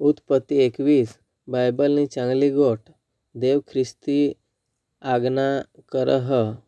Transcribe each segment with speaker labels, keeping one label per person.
Speaker 1: उत्पत्ती 21 बायबलनी चांगली गोष्ट देव ख्रिस्ती आज्ञा करह.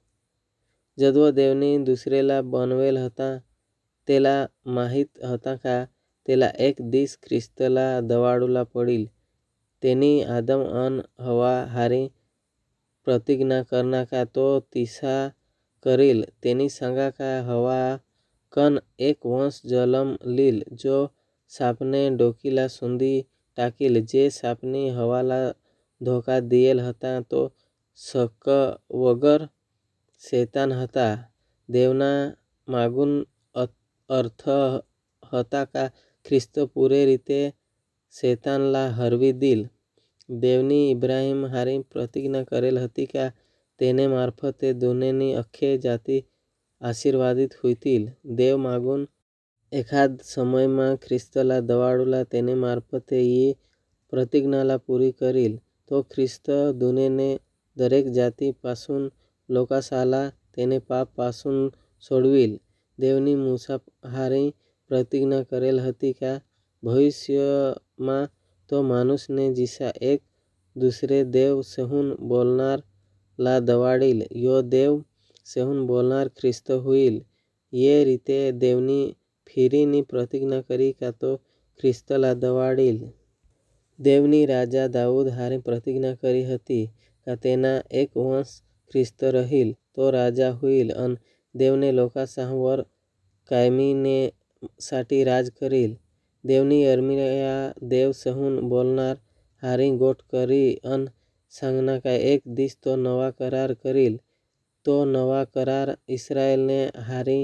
Speaker 1: जदव देवनी दुसरेला बनवेल होता तेला माहीत होता का तेला एक दिस ख्रिस्तला दवाडूला पडील. तेनी आदम अन हवा हारी प्रतिज्ञा करना का तो तिसा करील. तेनी सांगा का हवा कन एक वंश जलम लील जो सापने डोकीला सुंदी टाकील. जे सापनी हवाला धोका दियेल होता तो शक वगर शैतान होता. देवना मागून अर्थ होता का ख्रिस्त पूरे रीते शैतानला हरवी दिल. देवनी इब्राहिम हारी प्रतिज्ञा करेल होती का तेने मार्फते दुनियानी अख्खे जाती आशीर्वादित होतील. देव मागून एखाद समयमा ख्रिस्तला दवाडूला तेने मार्फते यी प्रतिज्ञाला पुरी करील. तो ख्रिस्त दुनियाने दरेक जाती पासून लोकासाला तेने पाप पासून सोडवील. देवनी मूसा हारी प्रतिज्ञा करेल होती का भविष्यमा तो माणूसने जिसा एक दुसरे देव सहून बोलनार ला दवाडील. यो देव सहून बोलनार ख्रिस्त होईल. ये रीते देवनी फिरीनी प्रतिज्ञा करी का तो ख्रिस्तला दवाडील. देवनी राजा दाऊद हारी प्रतिज्ञा करी होती का तेना एक वंश ख्रिस्त रहील. तो राजा होईल अन देवने लोकासावर कायमीने साठी राज करील. देवनी यर्मिया देव सहून बोलनार हारी गोट करी अन सांगना का एक दिस तो नवा करार करील. तो नवा करार इस्राएलने हारी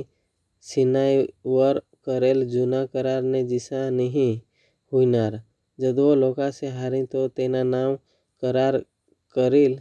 Speaker 1: सिनाईवर करेल जुना करारने जिसा नहीं हुईनार. जदव लोकासे हारी तो तेना नाव करार करील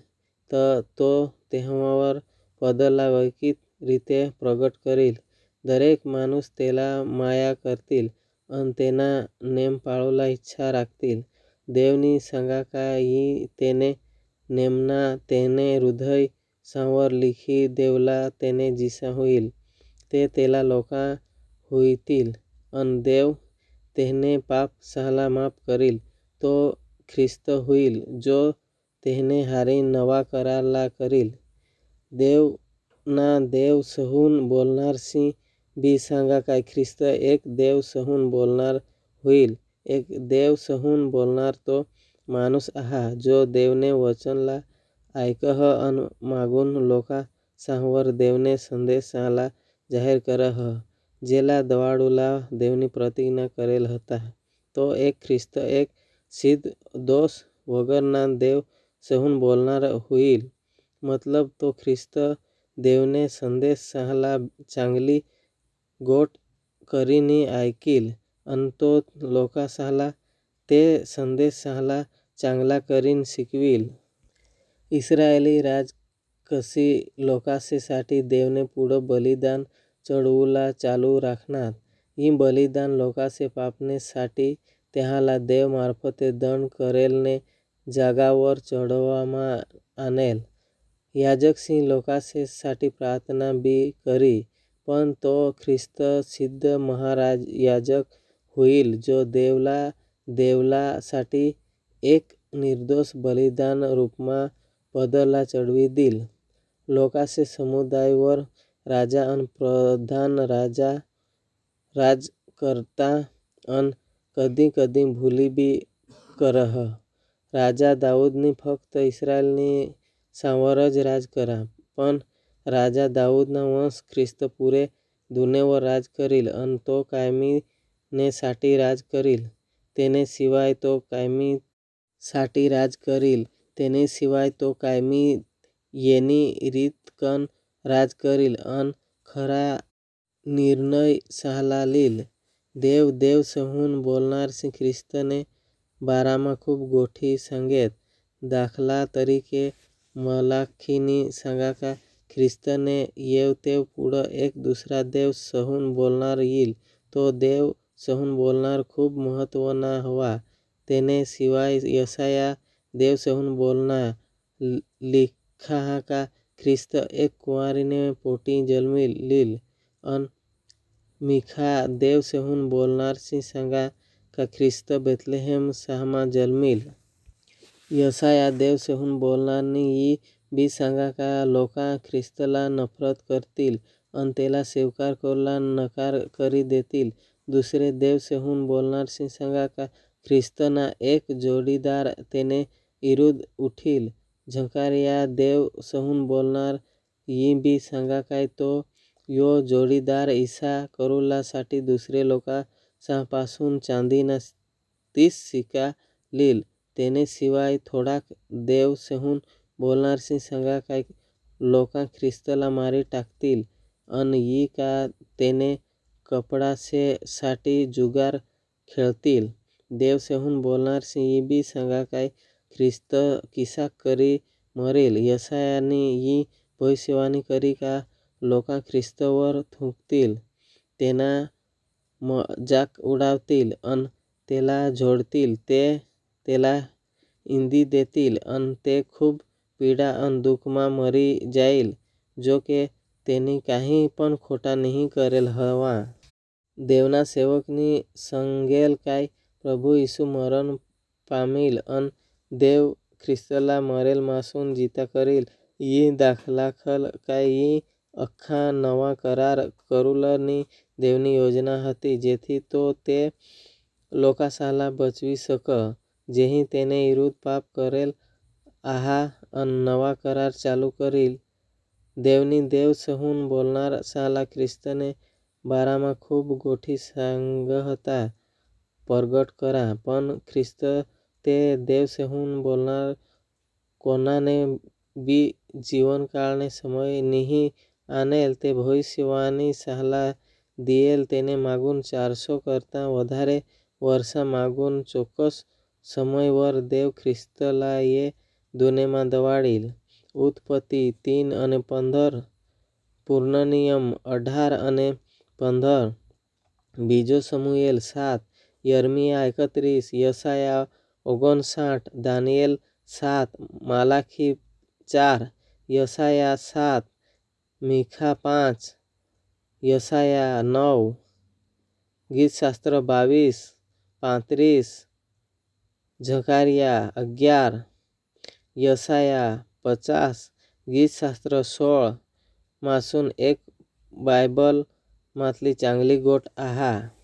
Speaker 1: तो तेव्हावर पदला वैकित रीते प्रगट करील. दरेक माणूस तेला माया करतील अन तेना नेम पाळूला इच्छा राखतील. देवनी सांगा का यी तेने नेमना तेने हृदय सांवर लिखी देवला तेने जिसा होईल ते तेला लोका हुईतील अन देव तेहने पाप सहाला माफ करील. तो ख्रिस्त होईल जो तेहने हारी नवा करार ला करील. देव ना देव सहून बोलनारसी बी सांगा का ख्रिस्त एक देव सहून बोलनार होईल. एक देव सहून बोलनार तो माणूस आहा जो देवने वचनला ऐकह अन मागून लोका सांवर देवने संदेशाला जाहीर करह. जेला दवाडूला देवनी प्रतिज्ञा करेल होता तो एक ख्रिस्त एक सिद्ध दोष वगरना देव सहून बोलनार होईल. मतलब तो ख्रिस्त देवने संदेशाला चांगली गोट करीनी ऐकील अन तो लोकासाला ते संदेशाला चांगला करीन शिकवील. इस्रायली राज कसी लोकासे साठी देवने पुढं बलिदान चढवूला चालू राखनात. यी बलिदान लोकासे पापने साठी त्याहाला देव मार्फते दंड करेलने जागावर चढवामा आनेल. याजकसी लोकासे साठी प्रार्थना बी करी. पण तो ख्रिस्त सिद्ध महायाजक होईल जो देवला साठी एक निर्दोष बलिदान रूपमा पदला चढवी दिल. लोकासे समुदायवर राजा अन प्रधान राज करता अन कधी कधी भूली बी करह. राजा दाऊदनी फक्त इस्रायलनी सांवरच राज करा. पण राजा दाऊदना वंश ख्रिस्त पूरे दुनियावर राज करील अन तो कायमी ने साठी राज करील. तेने सिवाय तो कायमी साठी राज करील. तेने सिवाय तो कायमी येनी रीतकन राज करील अन खरा निर्णय सहाला लील. देव सहून बोलनारसी ख्रिस्तने बारामा खूप गोठी सांगेत. दाखला तरीके मलाखीनी सांगा का ख्रिस्तने येवतेव पुढं एक दुसरा देव सहून बोलनार यील. तो देव सहून बोलनार खूप महत्वना हवा. तेने सिवाय यशाया देव सहून बोलना लिखाहा का ख्रिस्त एक कुंवारीने पोटी जन्मी लील. अन मिखा देव सहून बोलनारसी सांगा का ख्रिस्त बेथलेहेम शहरमा जन्मील. यशाया देवसेहून बोलणारनी यी बी सांगा का लोका ख्रिस्तला नफरत करतील अन त्याला स्वीकार करूला नकार करी देतील. दुसरे देवसेहून बोलणारशी सांगा का ख्रिस्तना एक जोडीदार तेने इरुद उठील. झकारिया देवसेहून बोलणार यी बी सांगा काय तो यो जोडीदार ईसा करूला साठी दुसरे लोका पासून चांदीना 30 सिक्का लील. तेने शिवाय थोडाक देवसेहून बोलणारशी सांगा काय लोका ख्रिस्तला मारी टाकतील अन यी का तेने कपडासे साठी जुगार खेळतील. देवसेहून बोलणारशी यी बी सांगा काय ख्रिस्त किसा करी मरेल. यशायानी यी भविष्यवाणी करी का लोका ख्रिस्तवर थुंकतील, तेना मजाक उडावतील अन त्याला झोडतील. ते त्याला इंदी देतील अन ते खूप पीडा अन दुःखमा मरी जाईल. जो के तेनी काही पण खोटा नहीं करेल हवा. देवना सेवकनी सांगेल काय प्रभू यीशु मरण पामील अन देव ख्रिस्तला मरेलमासून जिता करील. यी दाखलाखल काय यी अख्खा नवा करार करूलनी देवनी योजना हती जेथी तो ते लोकासाला बचवी सक जेही तेने इरुद पाप करेल आहा अन नवा करार चालू करील. देवनी देवसेहून बोलणार साला ख्रिस्तने बारामा खूप गोठी सांगहता परगट करा. पण ख्रिस्त ते देवसेहून बोलणार कोणाने बी जीवनकाळने समय नहीं आणेल ते भविष्यवाणी साला दियेल. तेने मागून 400 करता वधारे वर्षा मागून चोक्कस समयवर देव ख्रिस्तला ये दुनेमा दवाडील. उत्पत्ती 3 અને 15, પૂર્ણનિયમ 18 અને 15, બીજો સમુએલ 7, यर्मिया 31, यशाया 59, दानिયેલ 7, માલાખી 4, यशाया 7, મીખા 5, यशाया 9, ગીતશાસ્ત્ર 22, 35, झकारिया 11, यशाया 50, गीतशास्त्र 16 मासून एक बायबल मातली चांगली गोट आहा.